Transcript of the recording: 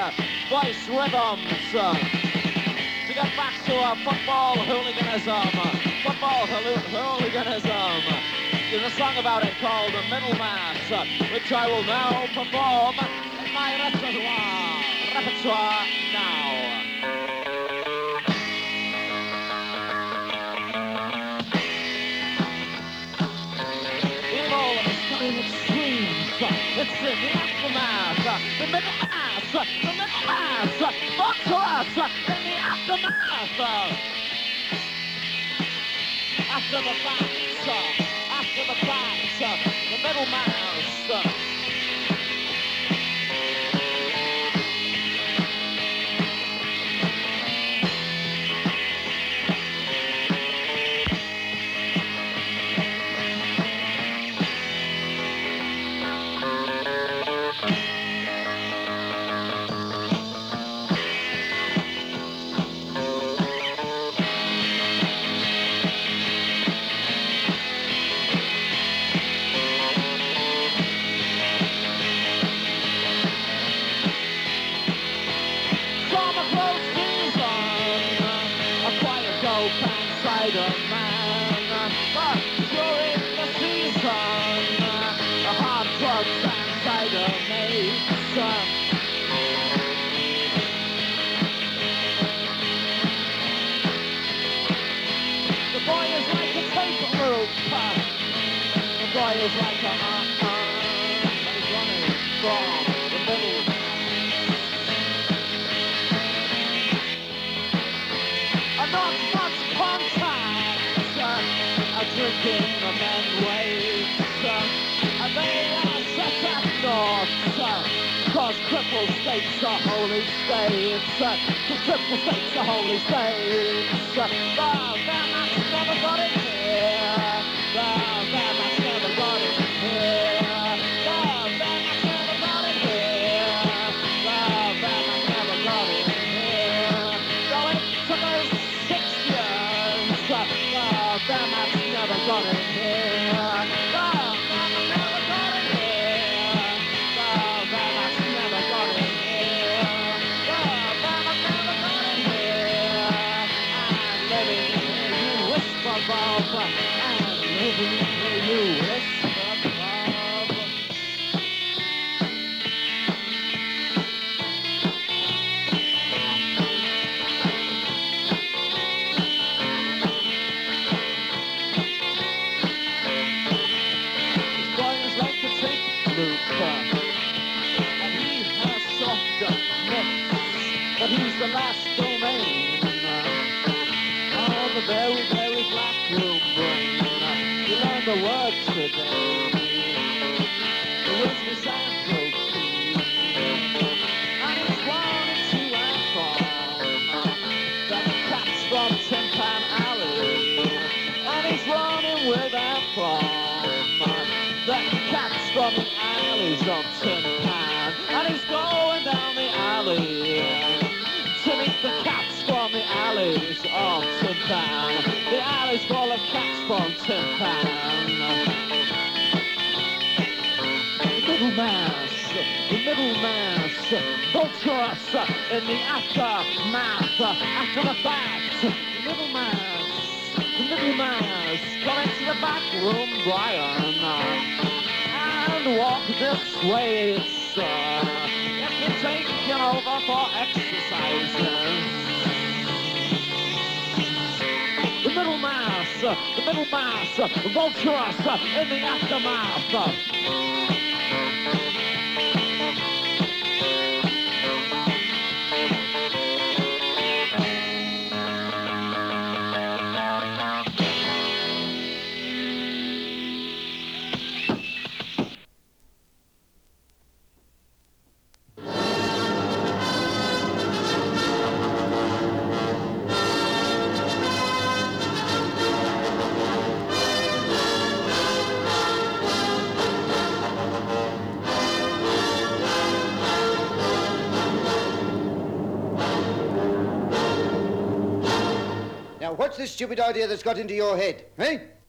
voice rhythms. To get back to football hooliganism. Football hooliganism. There's a song about it called Middle Mass, which I will now perform in my repertoire now. It's in the aftermath, the middle mass, talk to us in the aftermath. After the fact, the middle mass. Spider-Man, but during the season, the hard drugs and cider mates. The boy is like a tape loop. The boy is like a but he's running from the middle. Not much contact, drinking the men waves, and they are set at naught, cause crippled states are holy states, the crippled states are holy states, the Vermax never got it here, the Vermax never got it here, the Vermax never got it here, the Vermax never got it here, going to those 6 years, the Vermax never got it here, the Vermax never got it here, the Vermax never got it here, the Vermax never got it here, and living here you whisper, Bob, and living here you whisper, Bob. And he has softer mix, but he's the last domain. Oh, the very, very black room brain. You learn the words today. The words misanthropy. And he's gone into and from the cats from Tin Pan Alley. And he's running with and from the cats from the alleys of Tin Pan, and he's going down the alley to meet the cats from the alleys of Tin Pan. The alley's full of cats from Tin Pan. The middle mass, vulturous in the aftermath, after the fact. The middle mass, come into the back room, Brian, and walk this way, sir. If you're taking over for exercises. The middle mass, vulturous in the aftermath. Now, what's this stupid idea that's got into your head, eh?